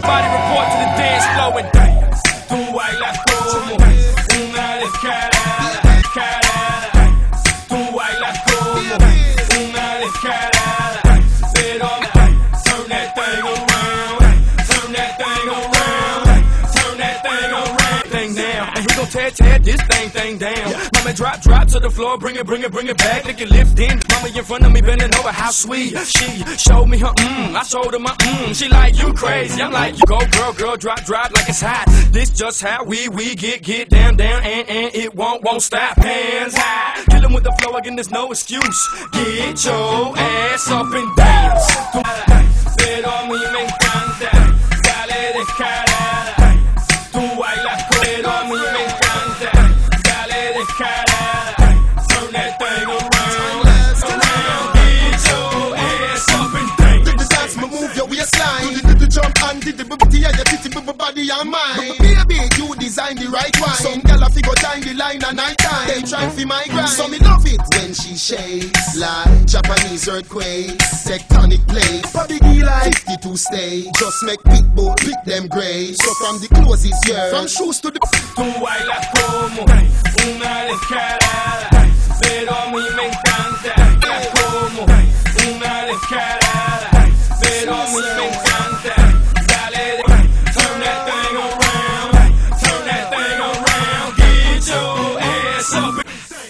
Body report to the dance floor and dance. Tú bailas como una descarada, descarada. Tú bailas como una descarada. Pero turn that thing around, turn that thing around, turn that thing around. Thing down, and he gon' tear this thing down. Mama drop to the floor, bring it back. Lick it, lift in. Mama in front of me, bending over, how sweet. She showed me her I showed her my She like, you crazy. I'm like, you go girl, drop like it's hot. This just how we get down, and it won't stop. Hands high, kill 'em with the flow again, there's no excuse. Get your ass up and dance. Pero a mí me encanta, dale descarada. Tú bailas, pero a mí me encanta, dale descarada. Turn that thing around, get your ass up and dance. Did the dance, me move your waistline. Did the jump and did the booty and your titty, body and mind. Baby, you design the right one. Some gyal a figure time the line at night time. They try for my grind, so me love it when she shakes like Japanese earthquakes. Tectonic plates, body like 52 stay. Just make big boat, pick them grey. So from the clothes yeah, from shoes to the. Tú bailas como una descarada, pero a mí me encanta. Bailas como una descarada, pero a mí me encanta. Dale, turn that thing around, turn that thing around. Get your ass up,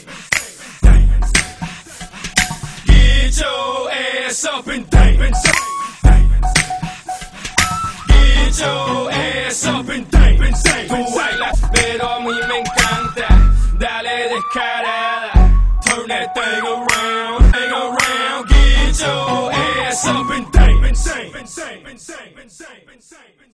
get your ass up and dance. Get your ass up and dance. Tú bailas, pero a mí me encanta. Dale descarada, turn that thing around, get your ass up and dance.